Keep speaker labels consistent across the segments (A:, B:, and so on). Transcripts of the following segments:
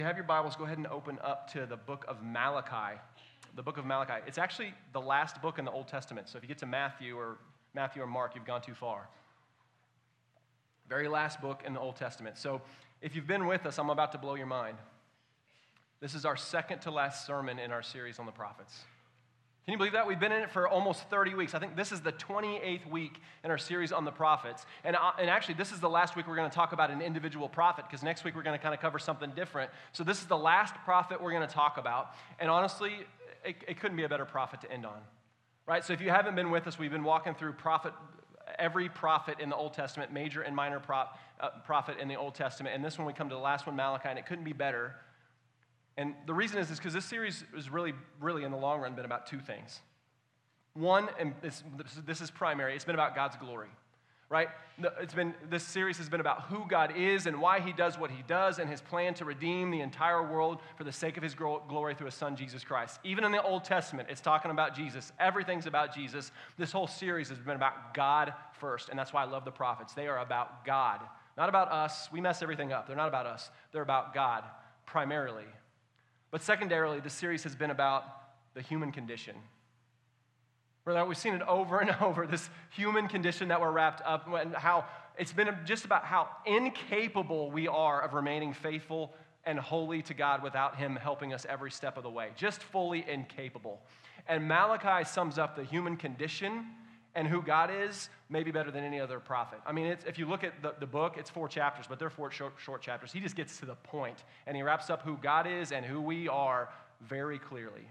A: You have your Bibles, go ahead and open up to the book of Malachi. The book of Malachi. It's actually the last book in the Old Testament. So if you get to Matthew or Mark, you've gone too far. Very last book in the Old Testament. So if you've been with us, I'm about to blow your mind. This is our second to last sermon in our series on the prophets. Can you believe that? We've been in it for almost 30 weeks. I think this is the 28th week in our series on the prophets. And actually, this is the last week we're going to talk about an individual prophet, because next week we're going to kind of cover something different. So this is the last prophet we're going to talk about. And honestly, it couldn't be a better prophet to end on. Right? So if you haven't been with us, we've been walking through every prophet in the Old Testament, major and minor prophet in the Old Testament. And this one, we come to the last one, Malachi, and it couldn't be better. And the reason is because this series is really, in the long run, been about two things. One, and this is primary, it's been about God's glory, right? This series has been about who God is and why he does what he does and his plan to redeem the entire world for the sake of his glory through his son, Jesus Christ. Even in the Old Testament, it's talking about Jesus. Everything's about Jesus. This whole series has been about God first, and that's why I love the prophets. They are about God, not about us. We mess everything up. They're not about us. They're about God, primarily. But secondarily, this series has been about the human condition. We've seen it over and over, this human condition that we're wrapped up in, and how it's been just about how incapable we are of remaining faithful and holy to God without him helping us every step of the way. Just fully incapable. And Malachi sums up the human condition and who God is maybe better than any other prophet. I mean, if you look at the book, it's 4 chapters, but they're 4 short chapters. He just gets to the point, and he wraps up who God is and who we are very clearly.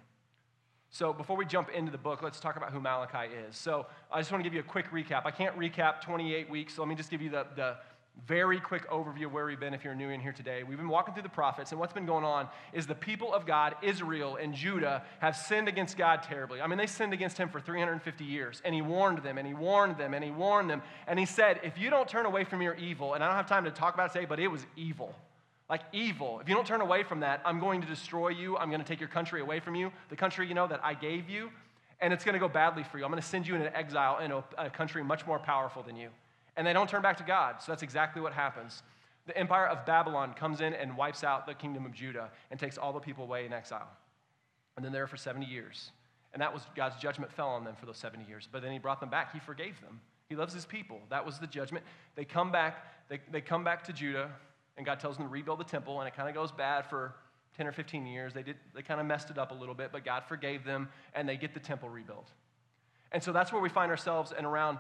A: So before we jump into the book, let's talk about who Malachi is. So I just want to give you a quick recap. I can't recap 28 weeks, so let me just give you the very quick overview of where we've been if you're new in here today. We've been walking through the prophets, and what's been going on is the people of God, Israel and Judah, have sinned against God terribly. I mean, they sinned against him for 350 years, and he warned them, and he warned them, and he warned them, and he said, if you don't turn away from your evil, and I don't have time to talk about it today, but it was evil. Like evil. If you don't turn away from that, I'm going to destroy you. I'm going to take your country away from you, the country, that I gave you, and it's going to go badly for you. I'm going to send you into exile in a country much more powerful than you. And they don't turn back to God, so that's exactly what happens. The empire of Babylon comes in and wipes out the kingdom of Judah and takes all the people away in exile. And then they're for 70 years. And that was God's judgment fell on them for those 70 years. But then he brought them back. He forgave them. He loves his people. That was the judgment. They come back. They come back to Judah, and God tells them to rebuild the temple, and it kind of goes bad for 10 or 15 years. They kind of messed it up a little bit, but God forgave them, and they get the temple rebuilt. And so that's where we find ourselves in around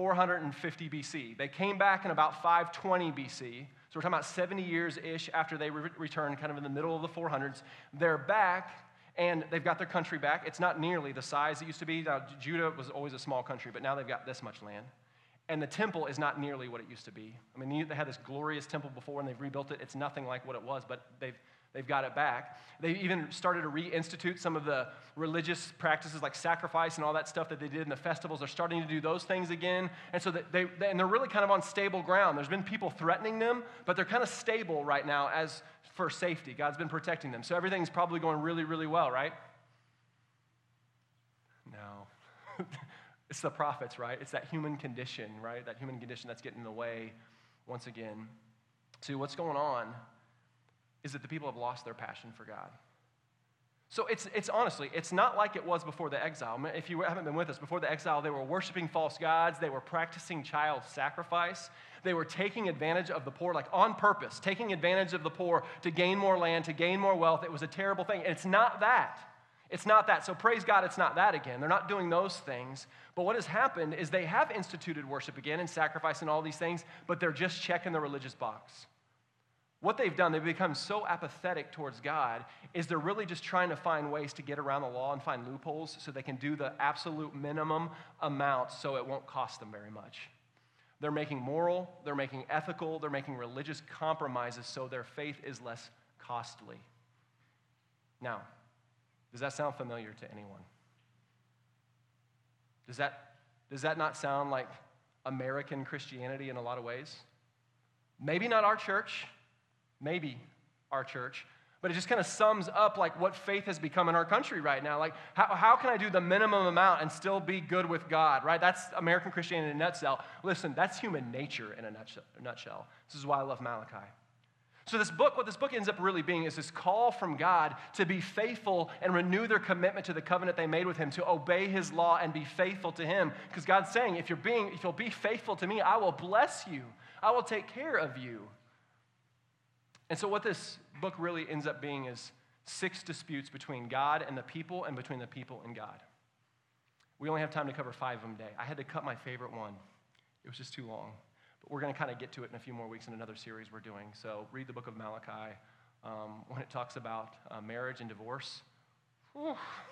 A: 450 BC. They came back in about 520 BC. So we're talking about 70 years-ish after they returned, kind of in the middle of the 400s. They're back, and they've got their country back. It's not nearly the size it used to be. Now, Judah was always a small country, but now they've got this much land. And the temple is not nearly what it used to be. I mean, they had this glorious temple before, and they've rebuilt it. It's nothing like what it was, but they've got it back. They even started to reinstitute some of the religious practices like sacrifice and all that stuff that they did in the festivals. They're starting to do those things again. And so they're really kind of on stable ground. There's been people threatening them, but they're kind of stable right now as for safety. God's been protecting them. So everything's probably going really, really well, right? No. It's the prophets, right? It's that human condition, right? That human condition that's getting in the way once again. See, what's going on is that the people have lost their passion for God. So it's honestly, it's not like it was before the exile. If you haven't been with us, before the exile, they were worshiping false gods. They were practicing child sacrifice. They were taking advantage of the poor, like on purpose, taking advantage of the poor to gain more land, to gain more wealth. It was a terrible thing. And it's not that. It's not that. So praise God, it's not that again. They're not doing those things. But what has happened is they have instituted worship again and sacrifice and all these things, but they're just checking the religious box. What they've done, they've become so apathetic towards God, is they're really just trying to find ways to get around the law and find loopholes so they can do the absolute minimum amount so it won't cost them very much. They're making moral, they're making ethical, they're making religious compromises so their faith is less costly. Now, does that sound familiar to anyone? Does that not sound like American Christianity in a lot of ways? Maybe not our church, but it just kind of sums up like what faith has become in our country right now. Like, how can I do the minimum amount and still be good with God, right? That's American Christianity in a nutshell. Listen, that's human nature in a nutshell. This is why I love Malachi. So what this book ends up really being is this call from God to be faithful and renew their commitment to the covenant they made with him, to obey his law and be faithful to him. Because God's saying, if you'll be faithful to me, I will bless you. I will take care of you. And so what this book really ends up being is 6 disputes between God and the people and between the people and God. We only have time to cover 5 of them today. I had to cut my favorite one. It was just too long. But we're going to kind of get to it in a few more weeks in another series we're doing. So read the book of Malachi. When it talks about marriage and divorce, whoa,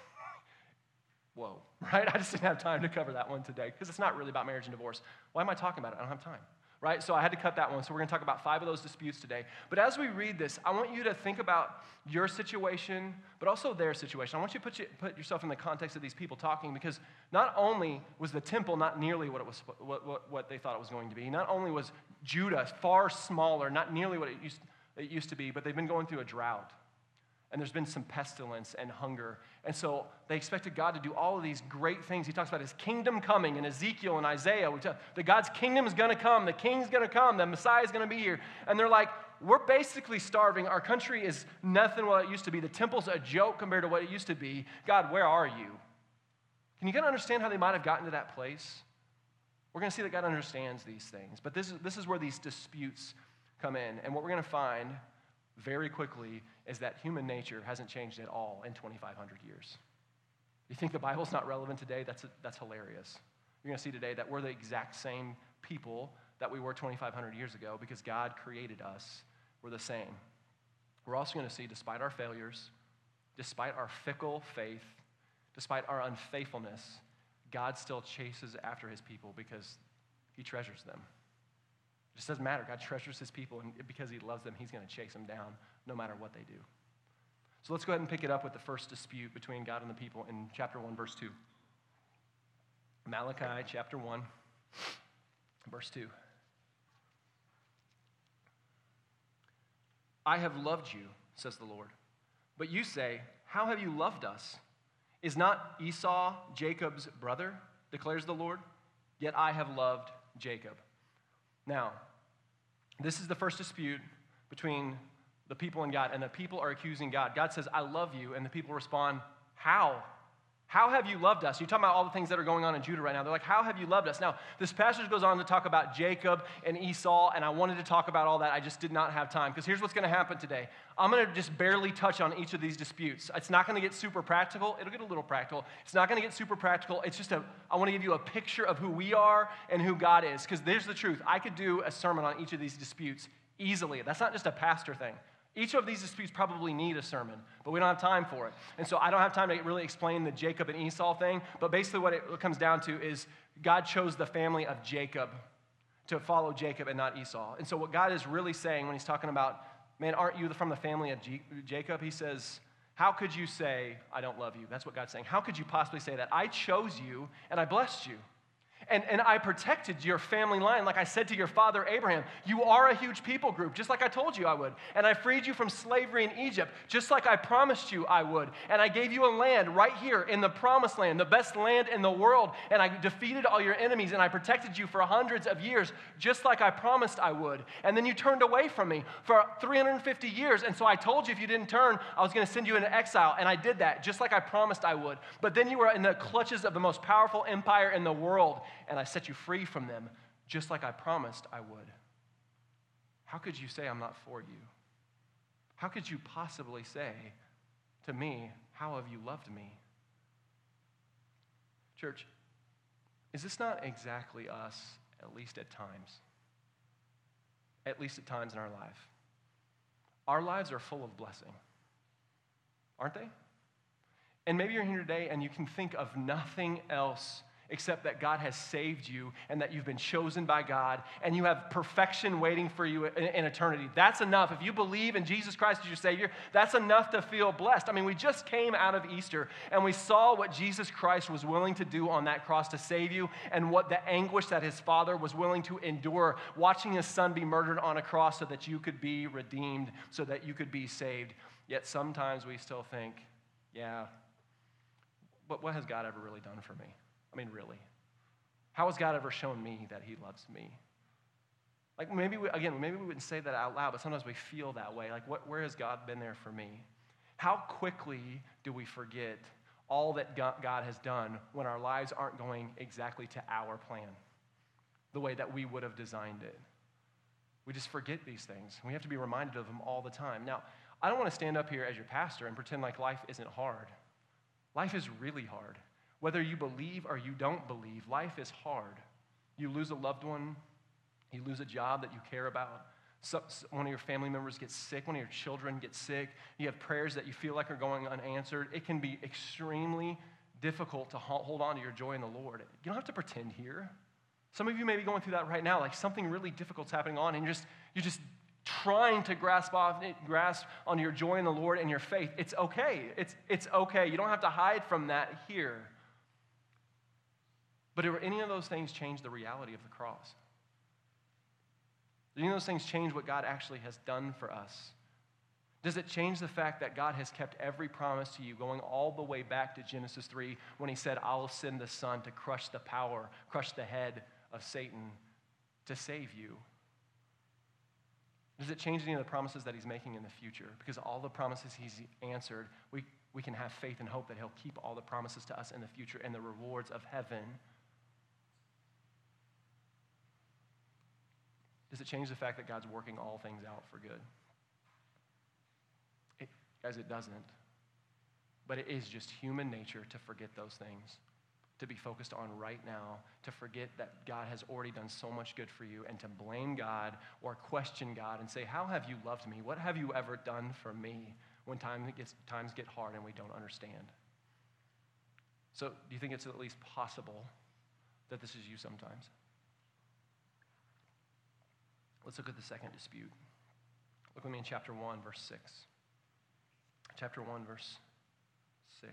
A: right? I just didn't have time to cover that one today because it's not really about marriage and divorce. Why am I talking about it? I don't have time, right? So I had to cut that one. So we're going to talk about 5 of those disputes today. But as we read this, I want you to think about your situation, but also their situation. I want you to put yourself in the context of these people talking, because not only was the temple not nearly what they thought it was going to be, not only was Judah far smaller, not nearly what it used to be, but they've been going through a drought. And there's been some pestilence and hunger. And so they expected God to do all of these great things. He talks about his kingdom coming in Ezekiel and Isaiah. That God's kingdom is going to come. The king's going to come. The Messiah is going to be here. And they're like, we're basically starving. Our country is nothing what it used to be. The temple's a joke compared to what it used to be. God, where are you? Can you kind of understand how they might have gotten to that place? We're going to see that God understands these things. But this is where these disputes come in. And what we're going to find very quickly is that human nature hasn't changed at all in 2,500 years. You think the Bible's not relevant today? That's hilarious. You're going to see today that we're the exact same people that we were 2,500 years ago because God created us. We're the same. We're also going to see, despite our failures, despite our fickle faith, despite our unfaithfulness, God still chases after his people because he treasures them. It just doesn't matter. God treasures his people, and because he loves them, he's going to chase them down no matter what they do. So let's go ahead and pick it up with the first dispute between God and the people in chapter 1, verse 2. Malachi chapter 1, verse 2. I have loved you, says the Lord. But you say, how have you loved us? Is not Esau Jacob's brother, declares the Lord? Yet I have loved Jacob. Now, this is the first dispute between the people and God, and the people are accusing God. God says, I love you, and the people respond, how? How have you loved us? You're talking about all the things that are going on in Judah right now. They're like, how have you loved us? Now, this passage goes on to talk about Jacob and Esau, and I wanted to talk about all that. I just did not have time, because here's what's going to happen today. I'm going to just barely touch on each of these disputes. It's not going to get super practical. It'll get a little practical. It's not going to get super practical. It's just I want to give you a picture of who we are and who God is, because there's the truth. I could do a sermon on each of these disputes easily. That's not just a pastor thing. Each of these disputes probably need a sermon, but we don't have time for it. And so I don't have time to really explain the Jacob and Esau thing, but basically what it comes down to is God chose the family of Jacob to follow Jacob and not Esau. And so what God is really saying when he's talking about, man, aren't you from the family of Jacob? He says, how could you say, I don't love you? That's what God's saying. How could you possibly say that? I chose you and I blessed you. And I protected your family line, like I said to your father Abraham. You are a huge people group, just like I told you I would. And I freed you from slavery in Egypt, just like I promised you I would. And I gave you a land right here in the promised land, the best land in the world. And I defeated all your enemies, and I protected you for hundreds of years, just like I promised I would. And then you turned away from me for 350 years. And so I told you if you didn't turn, I was going to send you into exile. And I did that, just like I promised I would. But then you were in the clutches of the most powerful empire in the world, and I set you free from them, just like I promised I would. How could you say I'm not for you? How could you possibly say to me, how have you loved me? Church, is this not exactly us, at least at times? At least at times in our life. Our lives are full of blessing, aren't they? And maybe you're here today and you can think of nothing else except that God has saved you and that you've been chosen by God and you have perfection waiting for you in eternity. That's enough. If you believe in Jesus Christ as your Savior, that's enough to feel blessed. I mean, we just came out of Easter and we saw what Jesus Christ was willing to do on that cross to save you and what the anguish that his Father was willing to endure, watching his Son be murdered on a cross so that you could be redeemed, so that you could be saved. Yet sometimes we still think, yeah, but what has God ever really done for me? I mean, really. How has God ever shown me that he loves me? Like maybe we wouldn't say that out loud, but sometimes we feel that way. Like where has God been there for me? How quickly do we forget all that God has done when our lives aren't going exactly to our plan, the way that we would have designed it? We just forget these things. We have to be reminded of them all the time. Now, I don't want to stand up here as your pastor and pretend like life isn't hard. Life is really hard. Whether you believe or you don't believe, life is hard. You lose a loved one, you lose a job that you care about. One of your family members gets sick, one of your children gets sick. You have prayers that you feel like are going unanswered. It can be extremely difficult to hold on to your joy in the Lord. You don't have to pretend here. Some of you may be going through that right now, like something really difficult's happening on, and you're just trying to grasp onto your joy in the Lord and your faith. It's okay. It's okay. You don't have to hide from that here. But do any of those things change the reality of the cross? Do any of those things change what God actually has done for us? Does it change the fact that God has kept every promise to you, going all the way back to Genesis 3 when he said, I'll send the Son to crush the power, crush the head of Satan to save you? Does it change any of the promises that he's making in the future? Because all the promises he's answered, we can have faith and hope that he'll keep all the promises to us in the future and the rewards of heaven. Does it change the fact that God's working all things out for good? Guys, it doesn't. But it is just human nature to forget those things, to be focused on right now, to forget that God has already done so much good for you, and to blame God or question God and say, how have you loved me? What have you ever done for me when times get hard and we don't understand? So do you think it's at least possible that this is you sometimes? Let's look at the second dispute. Look with me in chapter 1, verse 6. Chapter 1, verse 6.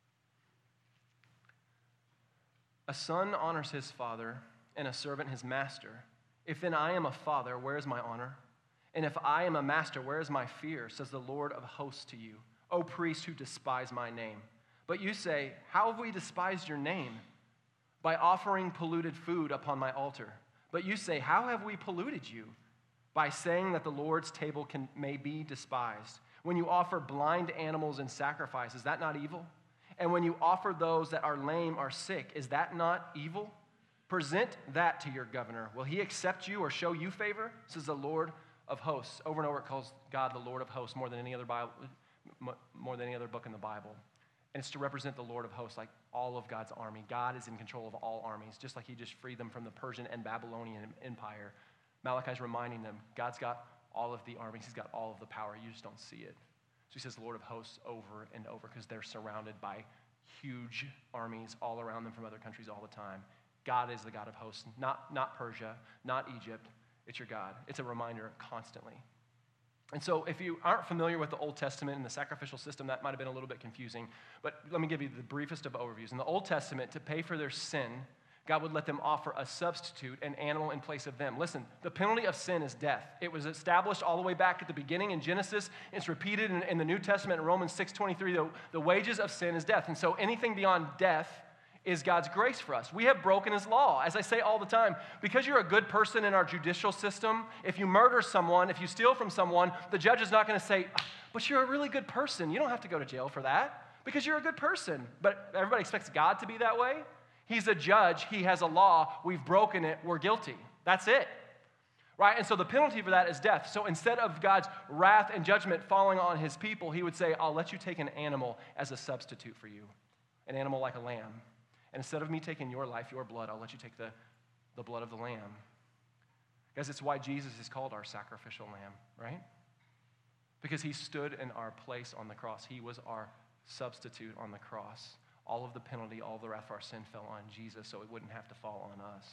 A: A son honors his father, and a servant his master. If then I am a father, where is my honor? And if I am a master, where is my fear? Says the Lord of hosts to you, O priests who despise my name. But you say, how have we despised your name? By offering polluted food upon my altar. But you say, how have we polluted you? By saying that the Lord's table may be despised. When you offer blind animals in sacrifice, is that not evil? And when you offer those that are lame or sick, is that not evil? Present that to your governor. Will he accept you or show you favor? Says the Lord of hosts. Over and over it calls God the Lord of hosts more than any other book in the Bible. And it's to represent the Lord of hosts, like all of God's army. God is in control of all armies, just like he just freed them from the Persian and Babylonian Empire. Malachi's reminding them, God's got all of the armies. He's got all of the power. You just don't see it. So he says Lord of hosts over and over because they're surrounded by huge armies all around them from other countries all the time. God is the God of hosts, not Persia, not Egypt. It's your God. It's a reminder constantly. And so if you aren't familiar with the Old Testament and the sacrificial system, that might have been a little bit confusing. But let me give you the briefest of overviews. In the Old Testament, to pay for their sin, God would let them offer a substitute, an animal in place of them. Listen, the penalty of sin is death. It was established all the way back at the beginning in Genesis. It's repeated in the New Testament in Romans 6:23. The wages of sin is death. And so anything beyond death is God's grace for us. We have broken his law. As I say all the time, because you're a good person in our judicial system, if you murder someone, if you steal from someone, the judge is not going to say, but you're a really good person. You don't have to go to jail for that because you're a good person. But everybody expects God to be that way. He's a judge. He has a law. We've broken it. We're guilty. That's it. Right? And so the penalty for that is death. So instead of God's wrath and judgment falling on his people, he would say, I'll let you take an animal as a substitute for you, an animal like a lamb. And instead of me taking your life, your blood, I'll let you take the blood of the lamb. Guys, it's why Jesus is called our sacrificial lamb, right? Because he stood in our place on the cross. He was our substitute on the cross. All of the penalty, all of the wrath for our sin fell on Jesus, so it wouldn't have to fall on us.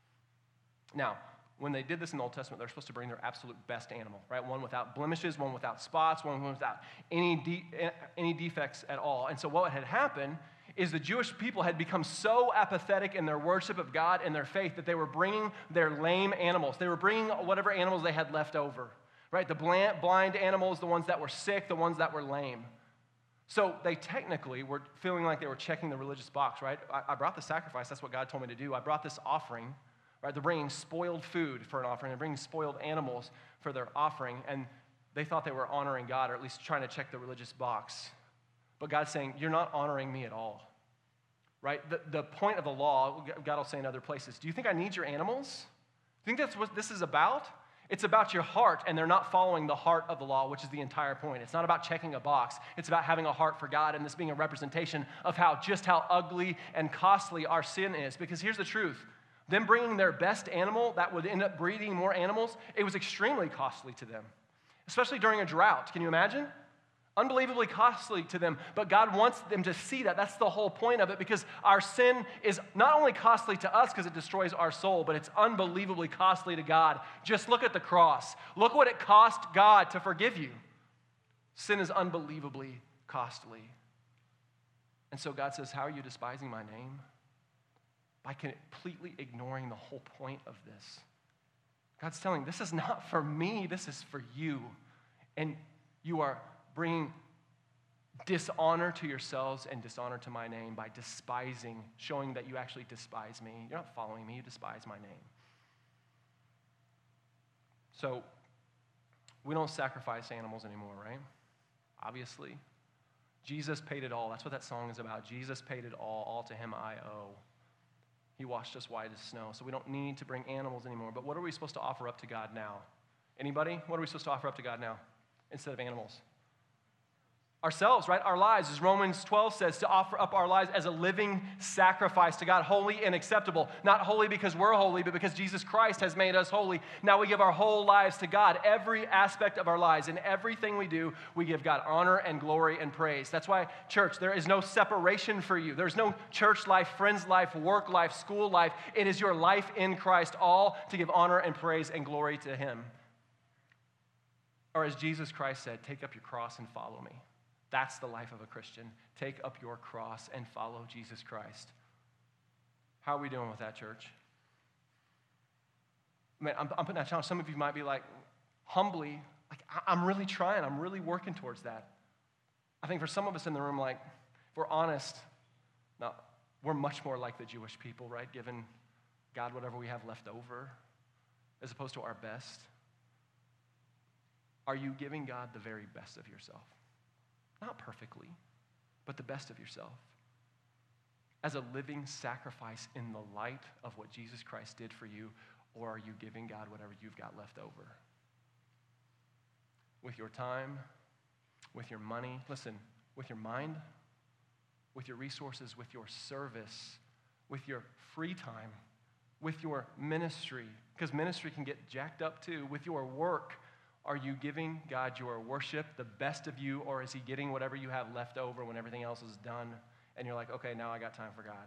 A: Now, when they did this in the Old Testament, they're supposed to bring their absolute best animal, right? One without blemishes, one without spots, one without any defects at all. And so what had happened is the Jewish people had become so apathetic in their worship of God and their faith that they were bringing their lame animals. They were bringing whatever animals they had left over, right? The blind animals, the ones that were sick, the ones that were lame. So they technically were feeling like they were checking the religious box, right? I brought the sacrifice. That's what God told me to do. I brought this offering, right? They're bringing spoiled food for an offering. They're bringing spoiled animals for their offering, and they thought they were honoring God, or at least trying to check the religious box. But God's saying, you're not honoring me at all, right? The point of the law, God will say in other places, do you think I need your animals? Do you think that's what this is about? It's about your heart, and they're not following the heart of the law, which is the entire point. It's not about checking a box. It's about having a heart for God, and this being a representation of how ugly and costly our sin is. Because here's the truth. Them bringing their best animal that would end up breeding more animals, it was extremely costly to them, especially during a drought. Can you imagine? Unbelievably costly to them, but God wants them to see that. That's the whole point of it, because our sin is not only costly to us because it destroys our soul, but it's unbelievably costly to God. Just look at the cross. Look what it cost God to forgive you. Sin is unbelievably costly. And so God says, how are you despising my name? By completely ignoring the whole point of this. God's telling, this is not for me, this is for you. And you are bringing dishonor to yourselves and dishonor to my name by despising, showing that you actually despise me. You're not following me, you despise my name. So, we don't sacrifice animals anymore, right? Obviously. Jesus paid it all. That's what that song is about. Jesus paid it all to him I owe. He washed us white as snow. So we don't need to bring animals anymore. But what are we supposed to offer up to God now? Anybody? What are we supposed to offer up to God now instead of animals? Ourselves, right? Our lives, as Romans 12 says, to offer up our lives as a living sacrifice to God, holy and acceptable. Not holy because we're holy, but because Jesus Christ has made us holy. Now we give our whole lives to God. Every aspect of our lives, in everything we do, we give God honor and glory and praise. That's why, church, there is no separation for you. There's no church life, friends life, work life, school life. It is your life in Christ, all to give honor and praise and glory to him. Or as Jesus Christ said, take up your cross and follow me. That's the life of a Christian. Take up your cross and follow Jesus Christ. How are we doing with that, church? Man, I'm putting that challenge. Some of you might be like, humbly, like, I'm really trying. I'm really working towards that. I think for some of us in the room, like, if we're honest, now, we're much more like the Jewish people, right? Giving God whatever we have left over, as opposed to our best. Are you giving God the very best of yourself? Not perfectly, but the best of yourself. As a living sacrifice in the light of what Jesus Christ did for you, or are you giving God whatever you've got left over? With your time, with your money, listen, with your mind, with your resources, with your service, with your free time, with your ministry, because ministry can get jacked up too, with your work. Are you giving God your worship, the best of you, or is he getting whatever you have left over when everything else is done and you're like, okay, now I got time for God?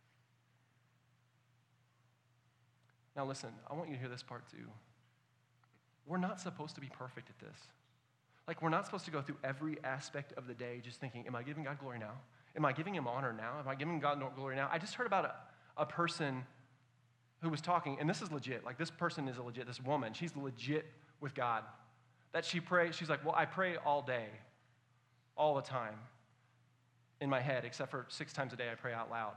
A: Now listen, I want you to hear this part too. We're not supposed to be perfect at this. Like, we're not supposed to go through every aspect of the day just thinking, am I giving God glory now? Am I giving him honor now? Am I giving God glory now? I just heard about a person who was talking, and this is legit. Like, this person is this woman, she's legit with God. That she prays, she's like, well, I pray all day, all the time, in my head, except for 6 times a day I pray out loud.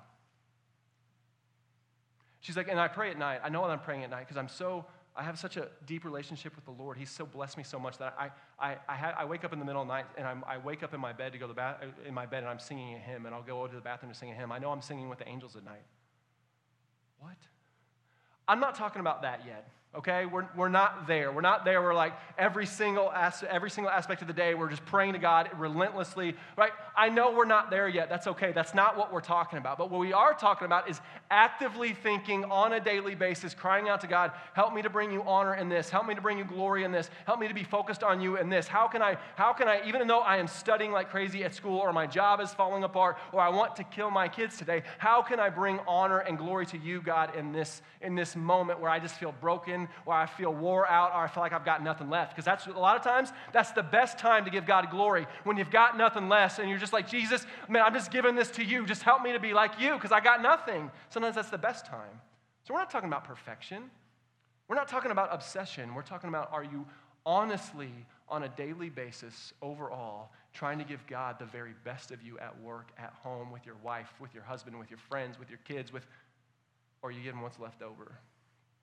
A: She's like, and I pray at night. I know that I'm praying at night because I have such a deep relationship with the Lord. He's so blessed me so much that I wake up in the middle of the night and I wake up in my bed to go to in my bed and I'm singing a hymn, and I'll go over to the bathroom to sing a hymn. I know I'm singing with the angels at night. What? I'm not talking about that yet. Okay, we're not there. We're not there. We're like every single aspect of the day, we're just praying to God relentlessly, right? I know we're not there yet. That's okay. That's not what we're talking about. But what we are talking about is actively thinking on a daily basis, crying out to God, help me to bring you honor in this. Help me to bring you glory in this. Help me to be focused on you in this. How can I, even though I am studying like crazy at school, or my job is falling apart, or I want to kill my kids today, how can I bring honor and glory to you, God, in this moment where I just feel broken, where I feel wore out, or I feel like I've got nothing left? Because that's a lot of times, that's the best time to give God glory, when you've got nothing less and you're just like, Jesus, man, I'm just giving this to you. Just help me to be like you because I got nothing. Sometimes that's the best time. So we're not talking about perfection. We're not talking about obsession. We're talking about, are you honestly, on a daily basis, overall, trying to give God the very best of you at work, at home, with your wife, with your husband, with your friends, with your kids, or are you giving what's left over?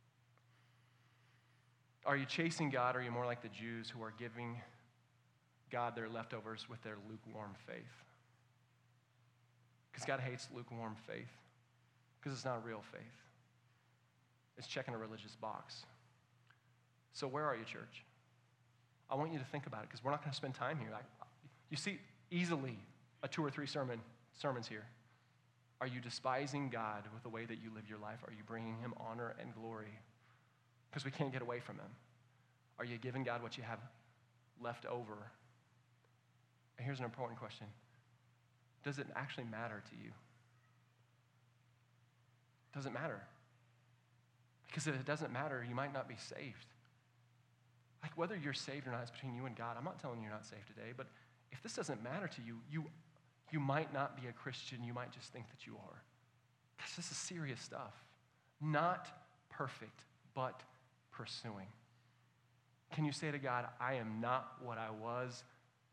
A: Are you chasing God, or are you more like the Jews who are giving God their leftovers with their lukewarm faith? Because God hates lukewarm faith, because it's not real faith. It's checking a religious box. So where are you, church? I want you to think about it, because we're not going to spend time here. You see easily a 2 or 3 sermons here. Are you despising God with the way that you live your life? Are you bringing him honor and glory? Because we can't get away from him. Are you giving God what you have left over? And here's an important question. Does it actually matter to you? Does it matter? Because if it doesn't matter, you might not be saved. Like, whether you're saved or not is between you and God. I'm not telling you you're not saved today, but if this doesn't matter to you, you might not be a Christian. You might just think that you are. Because this is serious stuff. Not perfect, but pursuing. Can you say to God, I am not what I was,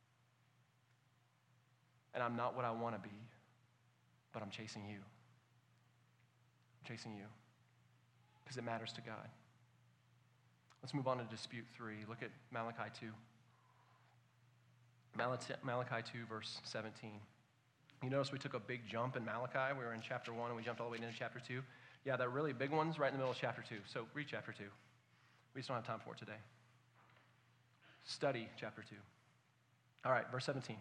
A: and I'm not what I want to be, but I'm chasing you. I'm chasing you. Because it matters to God. Let's move on to dispute 3. Look at Malachi 2. Malachi 2, verse 17. You notice we took a big jump in Malachi. We were in chapter 1, and we jumped all the way into chapter 2. Yeah, that really big one's right in the middle of chapter 2. So read chapter 2. We just don't have time for it today. Study chapter 2. All right, verse 17.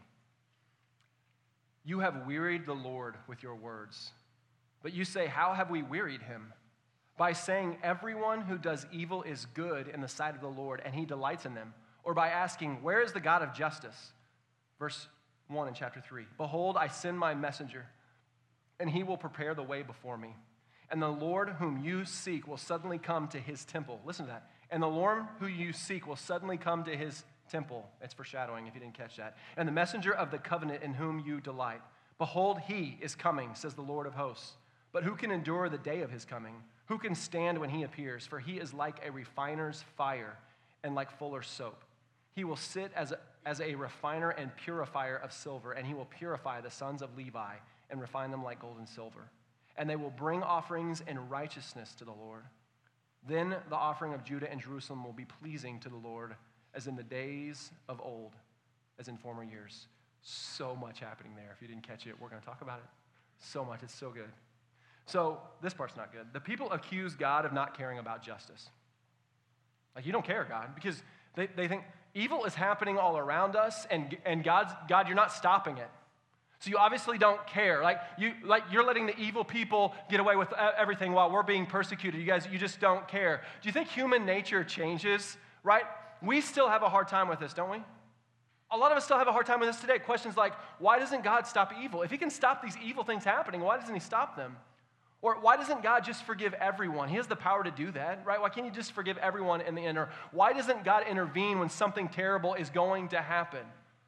A: You have wearied the Lord with your words. But you say, how have we wearied him? By saying everyone who does evil is good in the sight of the Lord, and he delights in them. Or by asking, where is the God of justice? Verse 1 in chapter 3. Behold, I send my messenger, and he will prepare the way before me. And the Lord whom you seek will suddenly come to his temple. Listen to that. And the Lord who you seek will suddenly come to his temple. It's foreshadowing if you didn't catch that. And the messenger of the covenant in whom you delight. Behold, he is coming, says the Lord of hosts. But who can endure the day of his coming? Who can stand when he appears? For he is like a refiner's fire and like fuller's soap. He will sit as a refiner and purifier of silver, and he will purify the sons of Levi and refine them like gold and silver. And they will bring offerings in righteousness to the Lord. Then the offering of Judah and Jerusalem will be pleasing to the Lord, as in the days of old, as in former years. So much happening there. If you didn't catch it, we're going to talk about it. So much. It's so good. So this part's not good. The people accuse God of not caring about justice. Like, you don't care, God, because they think evil is happening all around us, and God, you're not stopping it. So you obviously don't care. You're letting the evil people get away with everything while we're being persecuted. You just don't care. Do you think human nature changes, right? We still have a hard time with this, don't we? A lot of us still have a hard time with this today. Questions like, why doesn't God stop evil? If he can stop these evil things happening, why doesn't he stop them? Or why doesn't God just forgive everyone? He has the power to do that, right? Why can't he just forgive everyone in the end? Or why doesn't God intervene when something terrible is going to happen?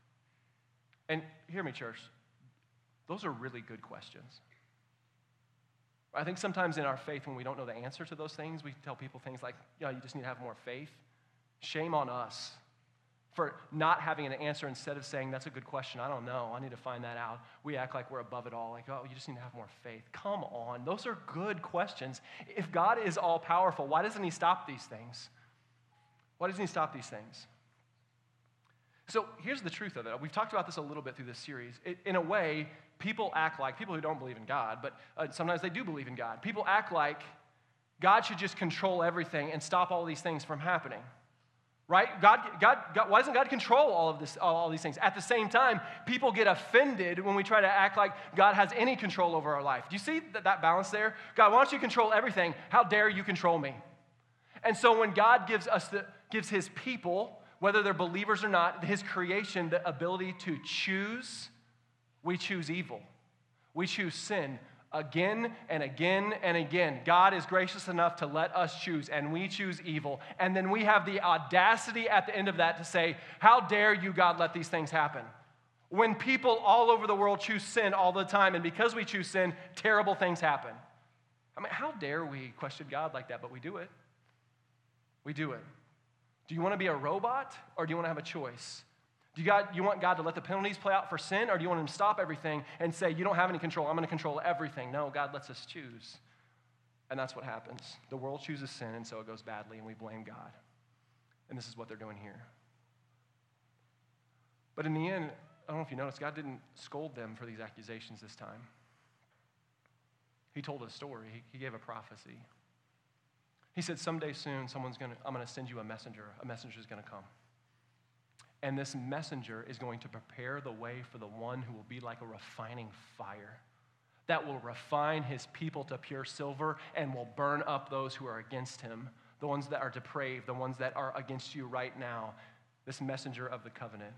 A: And hear me, church. Those are really good questions. I think sometimes in our faith, when we don't know the answer to those things, we tell people things like, you just need to have more faith. Shame on us for not having an answer. Instead of saying, that's a good question, I don't know, I need to find that out. We act like we're above it all, like, oh, you just need to have more faith. Come on, those are good questions. If God is all-powerful, why doesn't he stop these things? Why doesn't he stop these things? So here's the truth of it. We've talked about this a little bit through this series. In a way, people act like, people who don't believe in God, but sometimes they do believe in God. People act like God should just control everything and stop all these things from happening. Right? God, why doesn't God control all these things? At the same time, people get offended when we try to act like God has any control over our life. Do you see that balance there? God, why don't you control everything? How dare you control me? And so when God gives his people, whether they're believers or not, his creation, the ability to choose, we choose evil. We choose sin again and again and again. God is gracious enough to let us choose, and we choose evil. And then we have the audacity at the end of that to say, how dare you, God, let these things happen? When people all over the world choose sin all the time, and because we choose sin, terrible things happen. I mean, how dare we question God like that? But we do it. We do it. Do you want to be a robot, or do you want to have a choice? Do you want God to let the penalties play out for sin, or do you want him to stop everything and say, you don't have any control, I'm going to control everything? No, God lets us choose. And that's what happens. The world chooses sin, and so it goes badly, and we blame God. And this is what they're doing here. But in the end, I don't know if you noticed, God didn't scold them for these accusations this time. He told a story. He gave a prophecy. He said, someday soon, I'm going to send you a messenger. A messenger is going to come. And this messenger is going to prepare the way for the one who will be like a refining fire that will refine his people to pure silver and will burn up those who are against him, the ones that are depraved, the ones that are against you right now, this messenger of the covenant.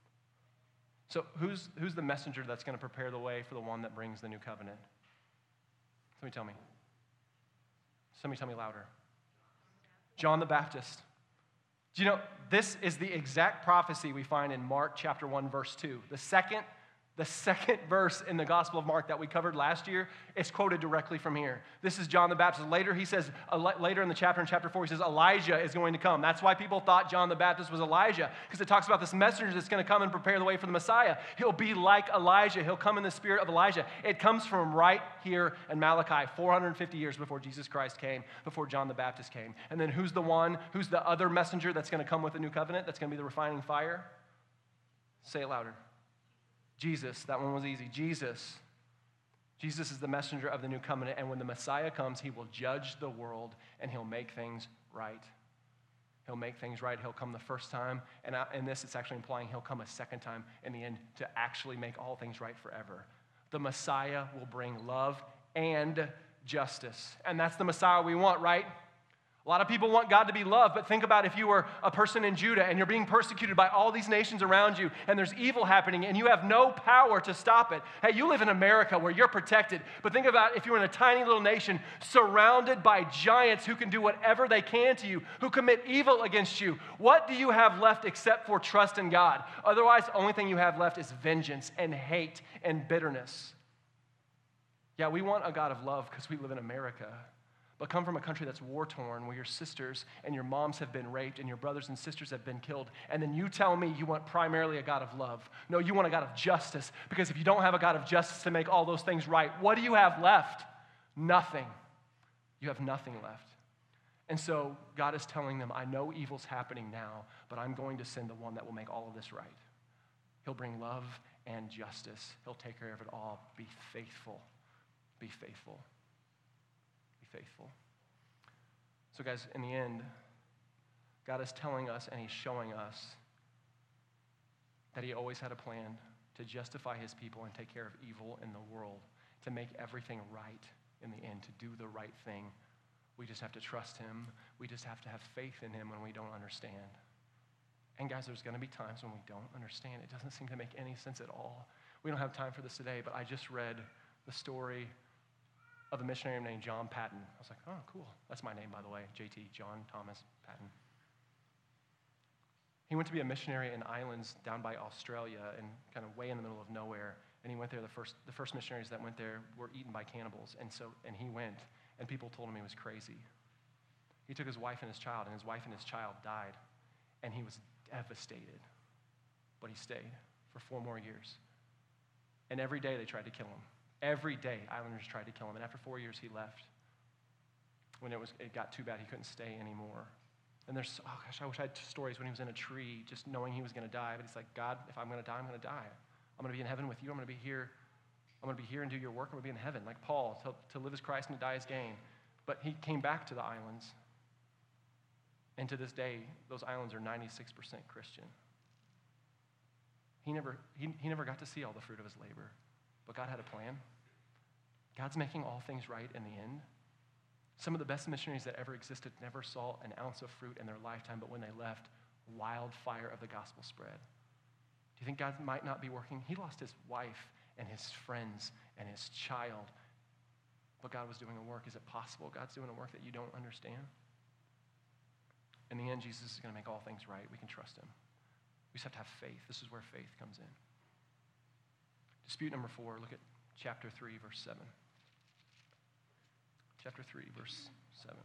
A: So who's the messenger that's going to prepare the way for the one that brings the new covenant? Somebody tell me. Somebody tell me louder. John the Baptist. Do you know, this is the exact prophecy we find in Mark chapter 1, verse 2. The second verse in the Gospel of Mark that we covered last year is quoted directly from here. This is John the Baptist. Later he says, later in the chapter, in chapter 4, he says, Elijah is going to come. That's why people thought John the Baptist was Elijah, because it talks about this messenger that's going to come and prepare the way for the Messiah. He'll be like Elijah. He'll come in the spirit of Elijah. It comes from right here in Malachi, 450 years before Jesus Christ came, before John the Baptist came. And then who's the other messenger that's going to come with the new covenant, that's going to be the refining fire? Say it louder. Jesus. That one was easy. Jesus is the messenger of the new covenant, and when the Messiah comes, he will judge the world, and he'll make things right. He'll make things right. He'll come the first time, and in this, it's actually implying he'll come a second time in the end to actually make all things right forever. The Messiah will bring love and justice, and that's the Messiah we want, right? A lot of people want God to be loved, but think about if you were a person in Judah and you're being persecuted by all these nations around you and there's evil happening and you have no power to stop it. Hey, you live in America where you're protected, but think about if you're in a tiny little nation surrounded by giants who can do whatever they can to you, who commit evil against you. What do you have left except for trust in God? Otherwise, the only thing you have left is vengeance and hate and bitterness. Yeah, we want a God of love because we live in America. But come from a country that's war-torn, where your sisters and your moms have been raped and your brothers and sisters have been killed, and then you tell me you want primarily a God of love. No, you want a God of justice, because if you don't have a God of justice to make all those things right, what do you have left? Nothing. You have nothing left. And so God is telling them, I know evil's happening now, but I'm going to send the one that will make all of this right. He'll bring love and justice. He'll take care of it all. Be faithful. Be faithful. Faithful. So guys, in the end, God is telling us and he's showing us that he always had a plan to justify his people and take care of evil in the world, to make everything right in the end, to do the right thing. We just have to trust him. We just have to have faith in him when we don't understand. And guys, there's going to be times when we don't understand. It doesn't seem to make any sense at all. We don't have time for this today, but I just read the story of a missionary named John Paton. I was like, oh, cool. That's my name, by the way, JT, John Thomas Paton. He went to be a missionary in islands down by Australia and kind of way in the middle of nowhere. And he went there, the first missionaries that went there were eaten by cannibals. And he went, and people told him he was crazy. He took his wife and his child, and his wife and his child died. And he was devastated. But he stayed for 4 more years. And every day they tried to kill him. Every day, islanders tried to kill him, and after 4 years, he left. When it got too bad, he couldn't stay anymore. And I wish I had stories when he was in a tree, just knowing he was going to die. But he's like, God, if I'm going to die, I'm going to die. I'm going to be in heaven with you. I'm going to be here. I'm going to be here and do your work. I'm going to be in heaven, like Paul. To live as Christ and to die as gain. But he came back to the islands, and to this day, those islands are 96% Christian. He never got to see all the fruit of his labor. But God had a plan. God's making all things right in the end. Some of the best missionaries that ever existed never saw an ounce of fruit in their lifetime, but when they left, wildfire of the gospel spread. Do you think God might not be working? He lost his wife and his friends and his child, but God was doing a work. Is it possible God's doing a work that you don't understand? In the end, Jesus is going to make all things right. We can trust him. We just have to have faith. This is where faith comes in. Dispute number 4, look at chapter 3, verse 7. Chapter 3, verse 7.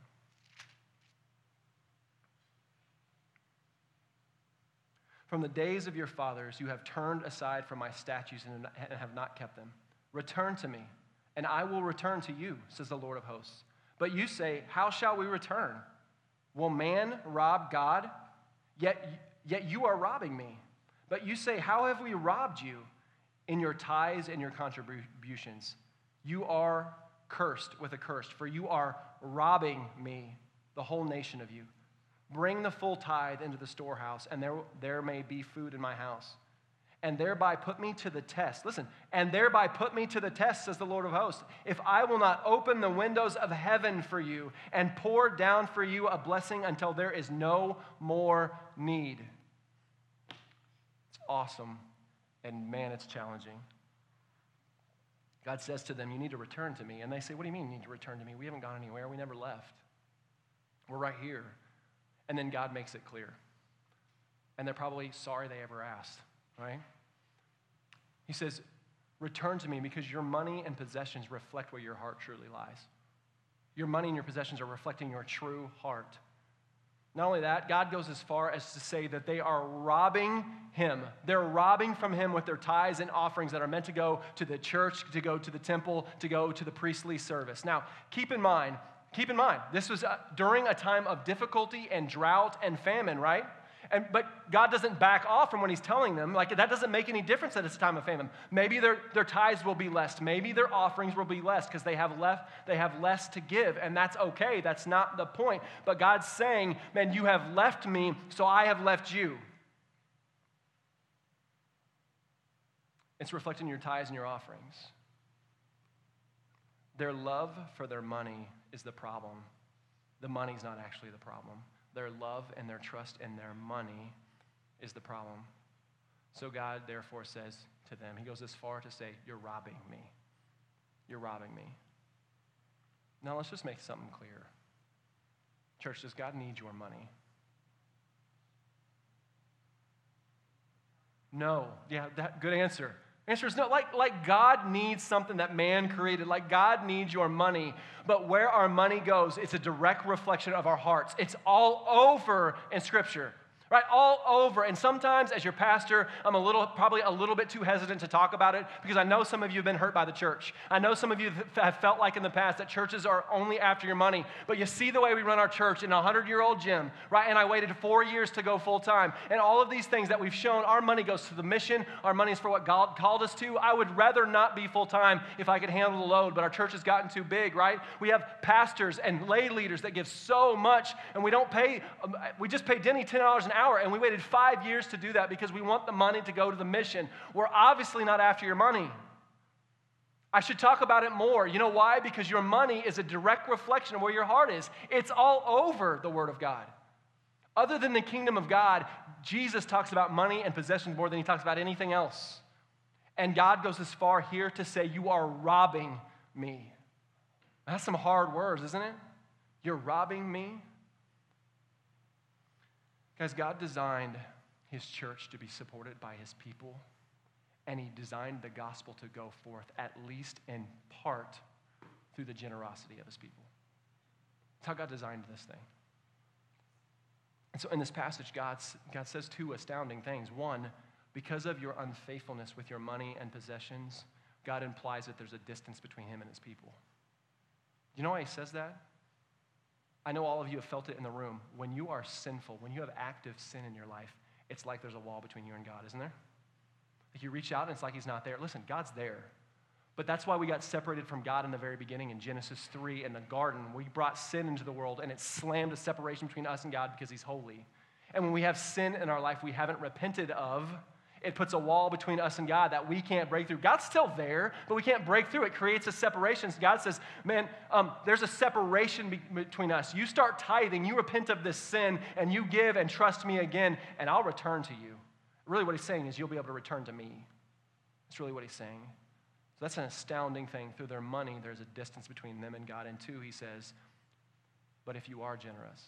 A: From the days of your fathers, you have turned aside from my statutes and have not kept them. Return to me, and I will return to you, says the Lord of hosts. But you say, how shall we return? Will man rob God? Yet you are robbing me. But you say, how have we robbed you? In your tithes and your contributions. You are cursed with a curse, for you are robbing me, the whole nation of you. Bring the full tithe into the storehouse, and there may be food in my house. And thereby put me to the test. Listen, and thereby put me to the test, says the Lord of hosts, if I will not open the windows of heaven for you and pour down for you a blessing until there is no more need. It's awesome, and man, it's challenging. God says to them, you need to return to me. And they say, what do you mean you need to return to me? We haven't gone anywhere. We never left. We're right here. And then God makes it clear. And they're probably sorry they ever asked, right? He says, return to me because your money and possessions reflect where your heart truly lies. Your money and your possessions are reflecting your true heart. Not only that, God goes as far as to say that they are robbing him. They're robbing from him with their tithes and offerings that are meant to go to the church, to go to the temple, to go to the priestly service. Now, keep in mind, this was during a time of difficulty and drought and famine, right? But God doesn't back off from when he's telling them. Like, that doesn't make any difference that it's a time of famine. Maybe their tithes will be less. Maybe their offerings will be less because they have less to give, and that's okay. That's not the point. But God's saying, man, you have left me, so I have left you. It's reflecting your tithes and your offerings. Their love for their money is the problem. The money's not actually the problem. Their love and their trust in their money is the problem. So God therefore says to them, he goes as far to say, you're robbing me. You're robbing me. Now let's just make something clear. Church, does God need your money? No. Yeah, good answer. Answer is no. Like God needs something that man created. Like God needs your money. But where our money goes, it's a direct reflection of our hearts. It's all over in Scripture. Right, all over. And sometimes as your pastor, I'm probably a little bit too hesitant to talk about it because I know some of you have been hurt by the church. I know some of you have felt like in the past that churches are only after your money. But you see the way we run our church in a 100-year-old gym, right? And I waited 4 years to go full time. And all of these things that we've shown, our money goes to the mission. Our money is for what God called us to. I would rather not be full time if I could handle the load, but our church has gotten too big, right? We have pastors and lay leaders that give so much, and we just pay Denny $10 an hour. And we waited 5 years to do that because we want the money to go to the mission. We're obviously not after your money. I should talk about it more. You know why? Because your money is a direct reflection of where your heart is. It's all over the Word of God. Other than the kingdom of God, Jesus talks about money and possessions more than he talks about anything else. And God goes as far here to say, you are robbing me. That's some hard words, isn't it? You're robbing me. Guys, God designed his church to be supported by his people, and he designed the gospel to go forth, at least in part, through the generosity of his people. That's how God designed this thing. And so in this passage, God says two astounding things. One, because of your unfaithfulness with your money and possessions, God implies that there's a distance between him and his people. You know why he says that? I know all of you have felt it in the room. When you are sinful, when you have active sin in your life, it's like there's a wall between you and God, isn't there? Like you reach out and it's like he's not there. Listen, God's there. But that's why we got separated from God in the very beginning in Genesis 3 in the garden. We brought sin into the world and it slammed a separation between us and God because he's holy. And when we have sin in our life we haven't repented of, it puts a wall between us and God that we can't break through. God's still there, but we can't break through. It creates a separation. So God says, man, there's a separation between us. You start tithing, you repent of this sin, and you give and trust me again, and I'll return to you. Really what he's saying is you'll be able to return to me. That's really what he's saying. So that's an astounding thing. Through their money, there's a distance between them and God. And two, he says, but if you are generous,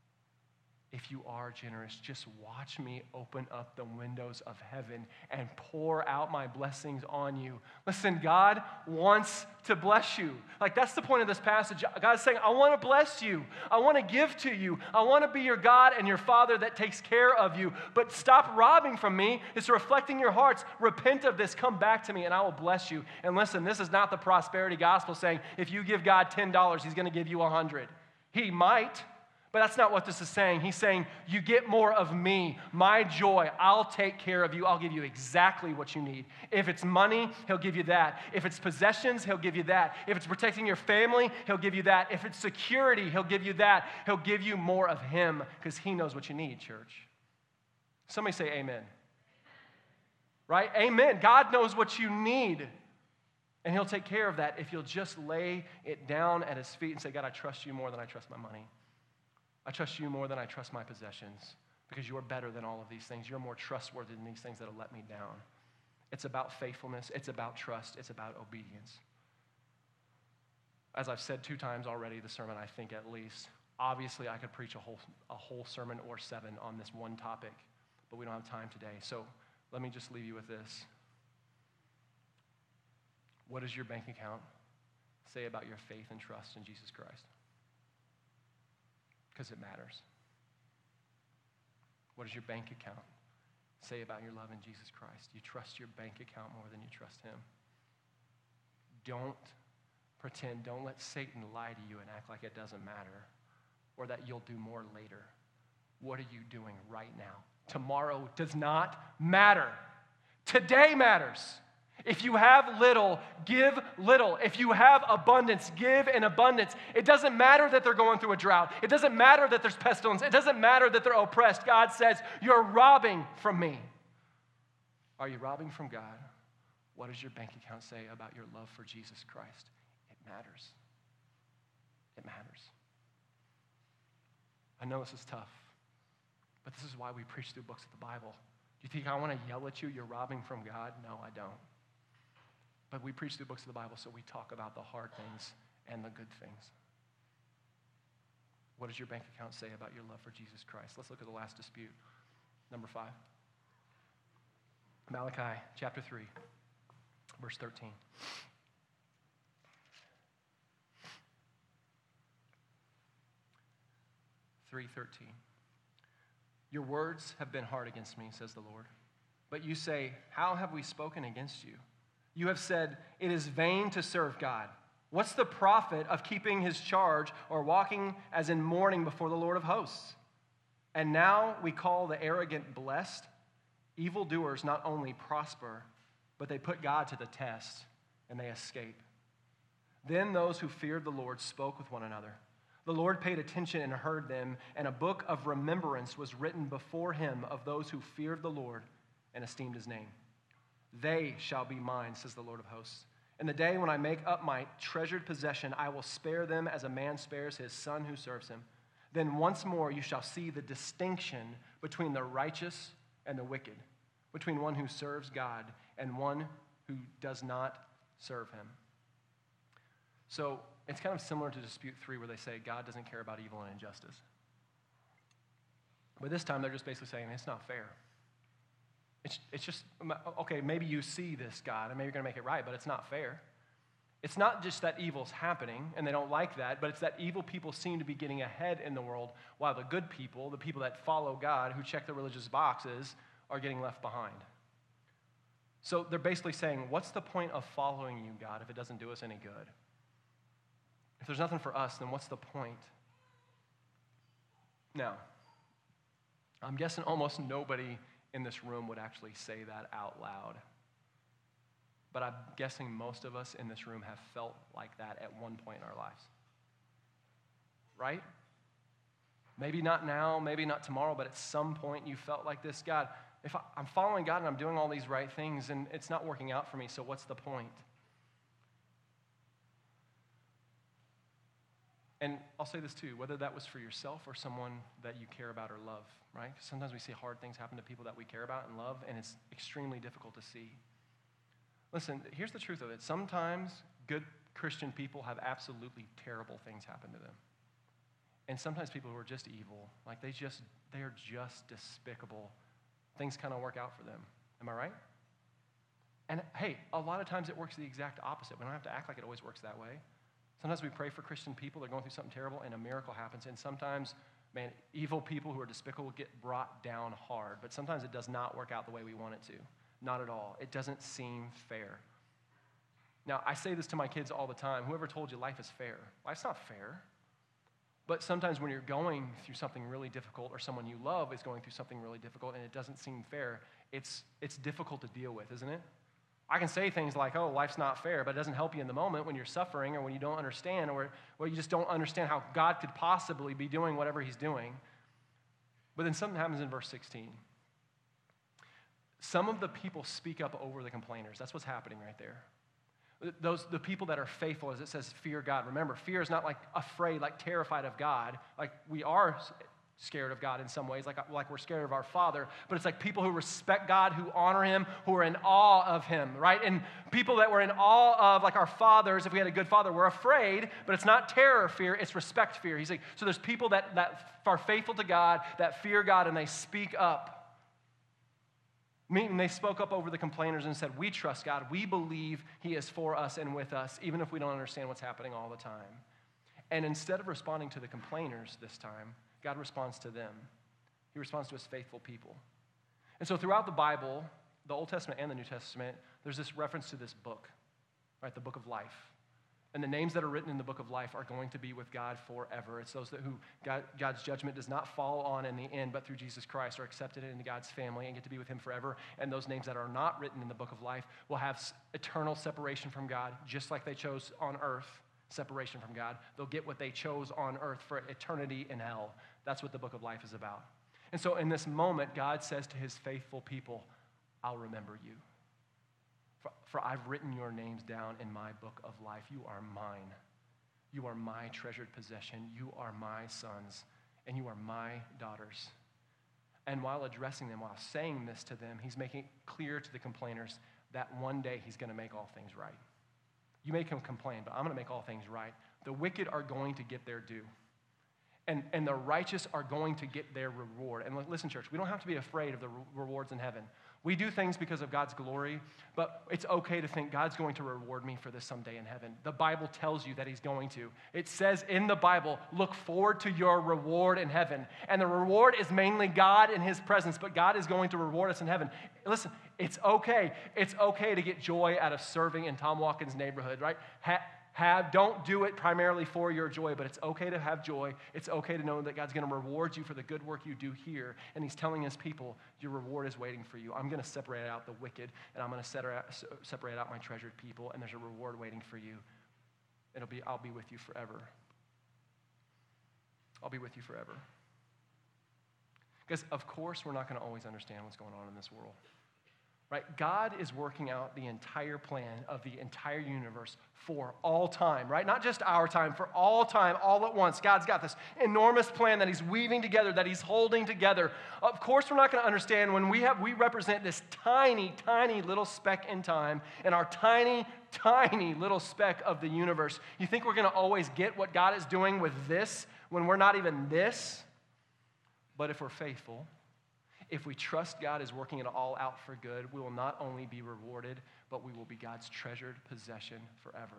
A: just watch me open up the windows of heaven and pour out my blessings on you. Listen, God wants to bless you. Like, that's the point of this passage. God's saying, I want to bless you. I want to give to you. I want to be your God and your Father that takes care of you. But stop robbing from me. It's reflecting your hearts. Repent of this. Come back to me and I will bless you. And listen, this is not the prosperity gospel saying if you give God $10, he's going to give you $100. He might. But that's not what this is saying. He's saying, you get more of me, my joy. I'll take care of you. I'll give you exactly what you need. If it's money, he'll give you that. If it's possessions, he'll give you that. If it's protecting your family, he'll give you that. If it's security, he'll give you that. He'll give you more of him because he knows what you need, church. Somebody say amen. Right? Amen. God knows what you need. And he'll take care of that if you'll just lay it down at his feet and say, God, I trust you more than I trust my money. I trust you more than I trust my possessions because you're better than all of these things. You're more trustworthy than these things that have let me down. It's about faithfulness. It's about trust. It's about obedience. As I've said 2 times already, the sermon, I think at least, obviously I could preach a whole sermon or 7 on this one topic, but we don't have time today. So let me just leave you with this. What does your bank account say about your faith and trust in Jesus Christ? Because it matters. What does your bank account say about your love in Jesus Christ? You trust your bank account more than you trust him. Don't pretend, don't let Satan lie to you and act like it doesn't matter or that you'll do more later. What are you doing right now? Tomorrow does not matter. Today matters. If you have little, give little. If you have abundance, give in abundance. It doesn't matter that they're going through a drought. It doesn't matter that there's pestilence. It doesn't matter that they're oppressed. God says, you're robbing from me. Are you robbing from God? What does your bank account say about your love for Jesus Christ? It matters. It matters. I know this is tough, but this is why we preach through books of the Bible. Do you think I want to yell at you, you're robbing from God? No, I don't. But we preach through books of the Bible, so we talk about the hard things and the good things. What does your bank account say about your love for Jesus Christ? Let's look at the last dispute. Number 5. Malachi chapter 3, verse 13. Your words have been hard against me, says the Lord. But you say, how have we spoken against you? You have said, it is vain to serve God. What's the profit of keeping his charge or walking as in mourning before the Lord of hosts? And now we call the arrogant blessed. Evildoers not only prosper, but they put God to the test and they escape. Then those who feared the Lord spoke with one another. The Lord paid attention and heard them, and a book of remembrance was written before him of those who feared the Lord and esteemed his name. They shall be mine, says the Lord of hosts. In the day when I make up my treasured possession, I will spare them as a man spares his son who serves him. Then once more you shall see the distinction between the righteous and the wicked, between one who serves God and one who does not serve him. So it's kind of similar to dispute 3 where they say God doesn't care about evil and injustice. But this time they're just basically saying it's not fair. It's just, okay, maybe you see this, God, and maybe you're going to make it right, but it's not fair. It's not just that evil's happening, and they don't like that, but it's that evil people seem to be getting ahead in the world, while the good people, the people that follow God, who check the religious boxes, are getting left behind. So they're basically saying, what's the point of following you, God, if it doesn't do us any good? If there's nothing for us, then what's the point? Now, I'm guessing almost nobody in this room would actually say that out loud. But I'm guessing most of us in this room have felt like that at one point in our lives. Right? Maybe not now, maybe not tomorrow, but at some point you felt like this. God, if I'm following God and I'm doing all these right things and it's not working out for me, so what's the point? And I'll say this too, whether that was for yourself or someone that you care about or love, right? Because sometimes we see hard things happen to people that we care about and love, and it's extremely difficult to see. Listen, here's the truth of it. Sometimes good Christian people have absolutely terrible things happen to them. And sometimes people who are just evil, like they are just despicable. Things kind of work out for them. Am I right? And hey, a lot of times it works the exact opposite. We don't have to act like it always works that way. Sometimes we pray for Christian people, they're going through something terrible, and a miracle happens. And sometimes, man, evil people who are despicable get brought down hard. But sometimes it does not work out the way we want it to. Not at all. It doesn't seem fair. Now, I say this to my kids all the time. Whoever told you life is fair? Life's not fair. But sometimes when you're going through something really difficult or someone you love is going through something really difficult and it doesn't seem fair, it's difficult to deal with, isn't it? I can say things like, oh, life's not fair, but it doesn't help you in the moment when you're suffering or when you don't understand or you just don't understand how God could possibly be doing whatever he's doing. But then something happens in verse 16. Some of the people speak up over the complainers. That's what's happening right there. The people that are faithful, as it says, fear God. Remember, fear is not like afraid, like terrified of God. Like we are scared of God in some ways, like we're scared of our Father. But it's like people who respect God, who honor him, who are in awe of him, right? And people that we're in awe of, like our fathers, if we had a good father, we're afraid, but it's not terror fear, it's respect fear. He's like, so there's people that are faithful to God, that fear God, and they speak up. Meaning they spoke up over the complainers and said, we trust God. We believe he is for us and with us, even if we don't understand what's happening all the time. And instead of responding to the complainers this time, God responds to them. He responds to his faithful people. And so throughout the Bible, the Old Testament and the New Testament, there's this reference to this book, right? The book of life. And the names that are written in the book of life are going to be with God forever. It's those who God's judgment does not fall on in the end, but through Jesus Christ are accepted into God's family and get to be with him forever. And those names that are not written in the book of life will have eternal separation from God, just like they chose on earth separation from God. They'll get what they chose on earth for eternity in hell. That's what the book of life is about. And so in this moment, God says to his faithful people, I'll remember you. For I've written your names down in my book of life. You are mine. You are my treasured possession. You are my sons, and you are my daughters. And while addressing them, while saying this to them, he's making it clear to the complainers that one day he's going to make all things right. You may complain, but I'm going to make all things right. The wicked are going to get their due. And the righteous are going to get their reward. And listen, church, we don't have to be afraid of the rewards in heaven. We do things because of God's glory, but it's okay to think God's going to reward me for this someday in heaven. The Bible tells you that he's going to. It says in the Bible, look forward to your reward in heaven. And the reward is mainly God in his presence, but God is going to reward us in heaven. Listen, it's okay. It's okay to get joy out of serving in Tom Watkins' neighborhood, right? Don't do it primarily for your joy, but it's okay to have joy. It's okay to know that God's going to reward you for the good work you do here. And he's telling his people, your reward is waiting for you. I'm going to separate out the wicked, and I'm going to separate out my treasured people, and there's a reward waiting for you. I'll be with you forever. I'll be with you forever. Because, of course, we're not going to always understand what's going on in this world. Right? God is working out the entire plan of the entire universe for all time, right? Not just our time, for all time, all at once. God's got this enormous plan that he's weaving together, that he's holding together. Of course, we're not going to understand when we represent this tiny, tiny little speck in time in our tiny, tiny little speck of the universe. You think we're going to always get what God is doing with this when we're not even this? But if we're faithful, if we trust God is working it all out for good, we will not only be rewarded, but we will be God's treasured possession forever.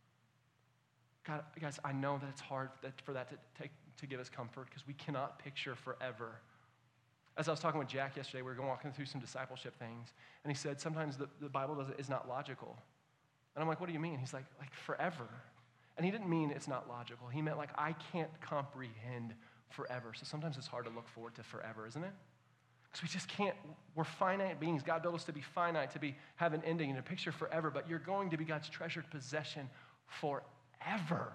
A: God, guys, I know that it's hard for that to give us comfort because we cannot picture forever. As I was talking with Jack yesterday, we were walking through some discipleship things, and he said sometimes the Bible is not logical. And I'm like, what do you mean? He's like forever. And he didn't mean it's not logical. He meant like I can't comprehend forever. So sometimes it's hard to look forward to forever, isn't it? Because we just can't, we're finite beings. God built us to be finite, have an ending and a picture forever, but you're going to be God's treasured possession forever.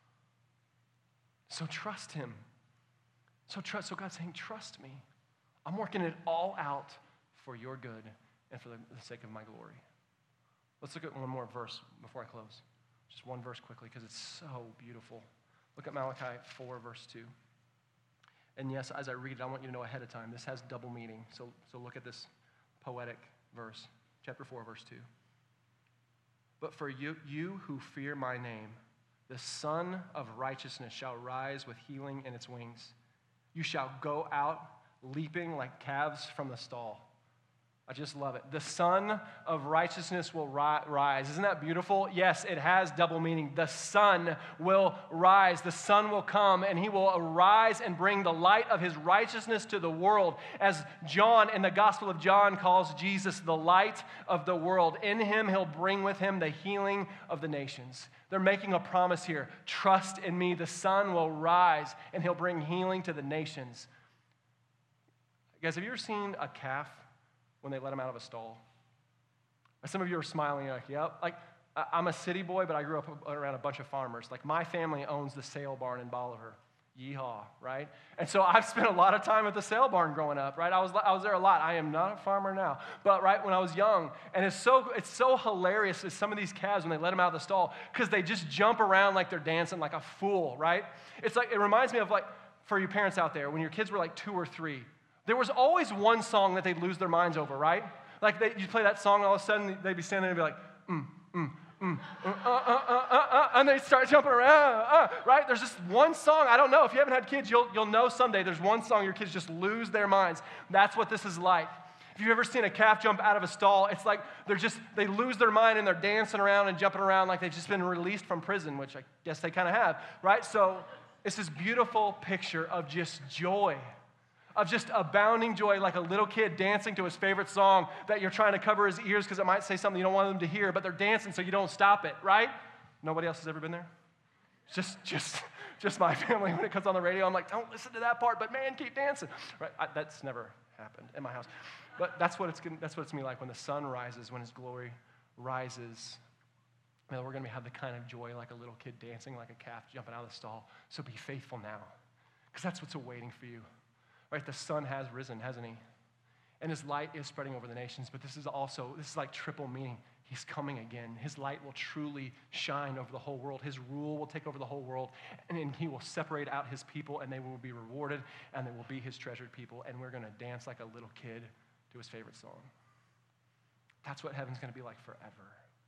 A: So trust him. So God's saying, trust me. I'm working it all out for your good and for the sake of my glory. Let's look at one more verse before I close. Just one verse quickly because it's so beautiful. Look at Malachi 4, verse 2. And yes, as I read it, I want you to know ahead of time, this has double meaning. So look at this poetic verse, chapter 4, verse 2. But for you who fear my name, the Son of Righteousness shall rise with healing in its wings. You shall go out leaping like calves from the stall. I just love it. The sun of righteousness will rise. Isn't that beautiful? Yes, it has double meaning. The sun will rise. The sun will come, and he will arise and bring the light of his righteousness to the world. As John in the Gospel of John calls Jesus the light of the world. In him, he'll bring with him the healing of the nations. They're making a promise here. Trust in me. The sun will rise, and he'll bring healing to the nations. Guys, have you ever seen a calf when they let them out of a stall? Some of you are smiling, you're like, yep. Like, I'm a city boy, but I grew up around a bunch of farmers. Like, my family owns the sale barn in Bolivar. Yeehaw, right? And so I've spent a lot of time at the sale barn growing up, right? I was there a lot. I am not a farmer now, but right when I was young, and it's so hilarious as some of these calves when they let them out of the stall because they just jump around like they're dancing like a fool, right? It's like, it reminds me of, like, for you parents out there, when your kids were like 2 or 3, there was always one song that they'd lose their minds over, right? Like, you play that song, and all of a sudden, they'd be standing there and be like, and they start jumping around, right? There's just one song. I don't know. If you haven't had kids, you'll know someday. There's one song your kids just lose their minds. That's what this is like. If you've ever seen a calf jump out of a stall, it's like they lose their mind, and they're dancing around and jumping around like they've just been released from prison, which I guess they kind of have, right? So it's this beautiful picture of just joy, of just abounding joy, like a little kid dancing to his favorite song that you're trying to cover his ears because it might say something you don't want them to hear, but they're dancing so you don't stop it, right? Nobody else has ever been there? Just my family. When it comes on the radio, I'm like, don't listen to that part, but man, keep dancing. Right? That's never happened in my house. But that's what it's going to be like when the sun rises, when his glory rises. Man, we're going to have the kind of joy like a little kid dancing like a calf jumping out of the stall. So be faithful now, because that's what's awaiting for you. Right, the sun has risen, hasn't he? And his light is spreading over the nations, but this is like triple meaning. He's coming again. His light will truly shine over the whole world. His rule will take over the whole world, and he will separate out his people, and they will be rewarded, and they will be his treasured people, and we're going to dance like a little kid to his favorite song. That's what heaven's going to be like forever.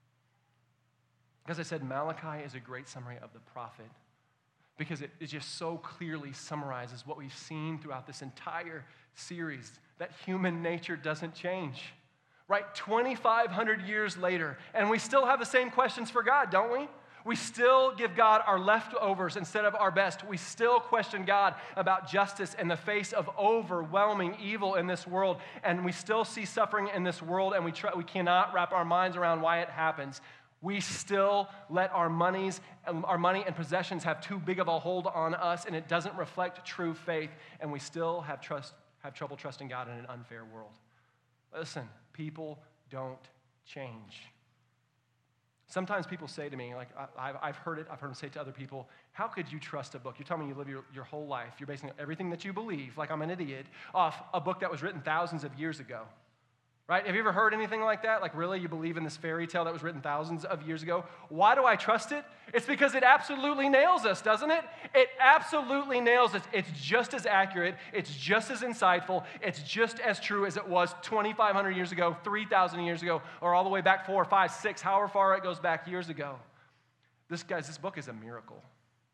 A: As I said, Malachi is a great summary of the prophet, because it just so clearly summarizes what we've seen throughout this entire series, that human nature doesn't change, right? 2,500 years later, and we still have the same questions for God, don't we? We still give God our leftovers instead of our best. We still question God about justice in the face of overwhelming evil in this world, and we still see suffering in this world, and we cannot wrap our minds around why it happens. We still let our money and possessions have too big of a hold on us, and it doesn't reflect true faith, and we still have trouble trusting God in an unfair world. Listen, people don't change. Sometimes people say to me, like, I've heard them say to other people, how could you trust a book? You're telling me you live your whole life, you're basing everything that you believe, like I'm an idiot, off a book that was written thousands of years ago. Right? Have you ever heard anything like that? Like, really, you believe in this fairy tale that was written thousands of years ago? Why do I trust it? It's because it absolutely nails us, doesn't it? It absolutely nails us. It's just as accurate. It's just as insightful. It's just as true as it was 2,500 years ago, 3,000 years ago, or all the way back 4, 5, 6, however far it goes back years ago. This book is a miracle.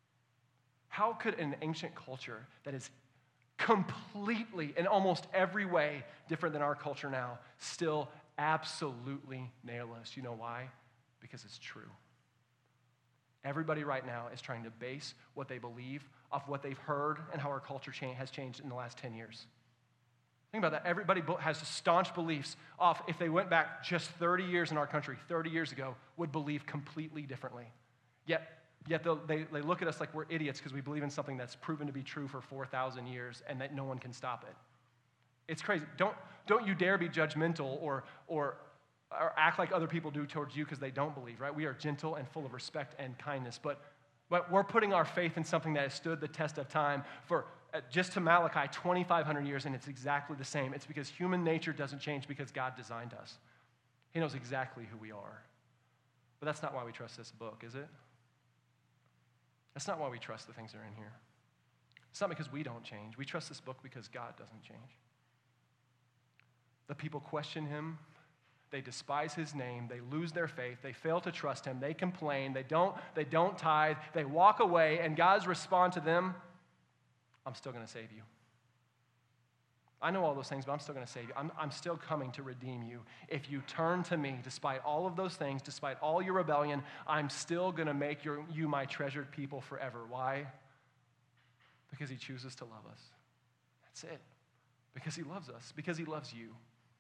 A: How could an ancient culture that is completely, in almost every way, different than our culture now, still absolutely nail us? You know why? Because it's true. Everybody right now is trying to base what they believe off what they've heard and how our culture has changed in the last 10 years. Think about that. Everybody has staunch beliefs off, if they went back just 30 years in our country, 30 years ago, would believe completely differently. Yet they look at us like we're idiots because we believe in something that's proven to be true for 4,000 years and that no one can stop it. It's crazy. Don't you dare be judgmental or act like other people do towards you because they don't believe, right? We are gentle and full of respect and kindness, but we're putting our faith in something that has stood the test of time for just to Malachi 2,500 years, and it's exactly the same. It's because human nature doesn't change because God designed us. He knows exactly who we are. But that's not why we trust this book, is it? That's not why we trust the things that are in here. It's not because we don't change. We trust this book because God doesn't change. The people question him. They despise his name. They lose their faith. They fail to trust him. They complain. They don't tithe. They walk away, and God's response to them, I'm still going to save you. I know all those things, but I'm still going to save you. I'm still coming to redeem you. If you turn to me, despite all of those things, despite all your rebellion, I'm still going to make you my treasured people forever. Why? Because he chooses to love us. That's it. Because he loves us. Because he loves you.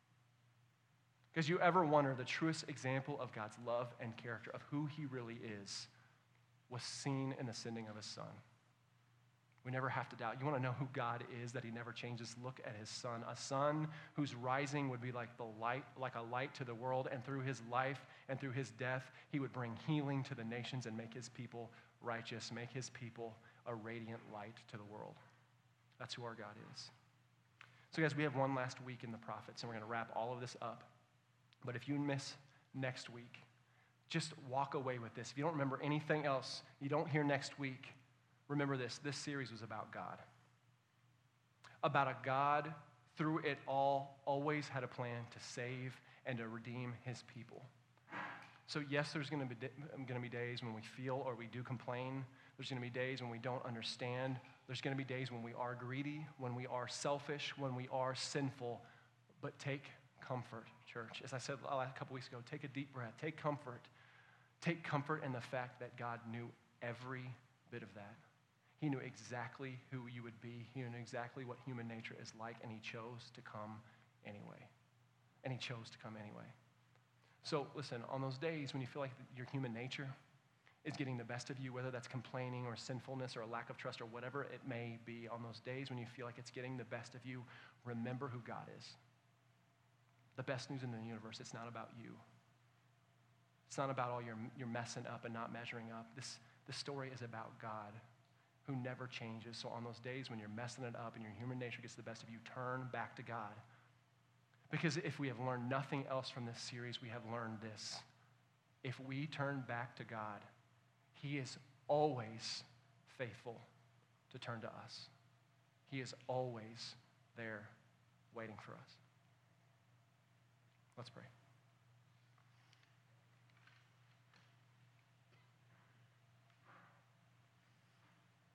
A: Because you ever wonder, the truest example of God's love and character, of who he really is, was seen in the sending of his son. We never have to doubt. You want to know who God is, that he never changes? Look at his son, a son whose rising would be like a light to the world, and through his life and through his death, he would bring healing to the nations and make his people righteous, make his people a radiant light to the world. That's who our God is. So guys, we have one last week in the prophets, and we're going to wrap all of this up. But if you miss next week, just walk away with this. If you don't remember anything else, you don't hear next week, remember this. This series was about God. About a God, through it all, always had a plan to save and to redeem his people. So yes, there's going to be days when we feel or we do complain. There's going to be days when we don't understand. There's going to be days when we are greedy, when we are selfish, when we are sinful. But take comfort, church. As I said a couple weeks ago, take a deep breath. Take comfort. Take comfort in the fact that God knew every bit of that. He knew exactly who you would be. He knew exactly what human nature is like, and he chose to come anyway. And he chose to come anyway. So listen, on those days when you feel like your human nature is getting the best of you, whether that's complaining or sinfulness or a lack of trust or whatever it may be, on those days when you feel like it's getting the best of you, remember who God is. The best news in the universe, it's not about you. It's not about all your messing up and not measuring up. This story is about God, who never changes. So on those days when you're messing it up and your human nature gets the best of you, turn back to God. Because if we have learned nothing else from this series, we have learned this. If we turn back to God, he is always faithful to turn to us. He is always there waiting for us. Let's pray.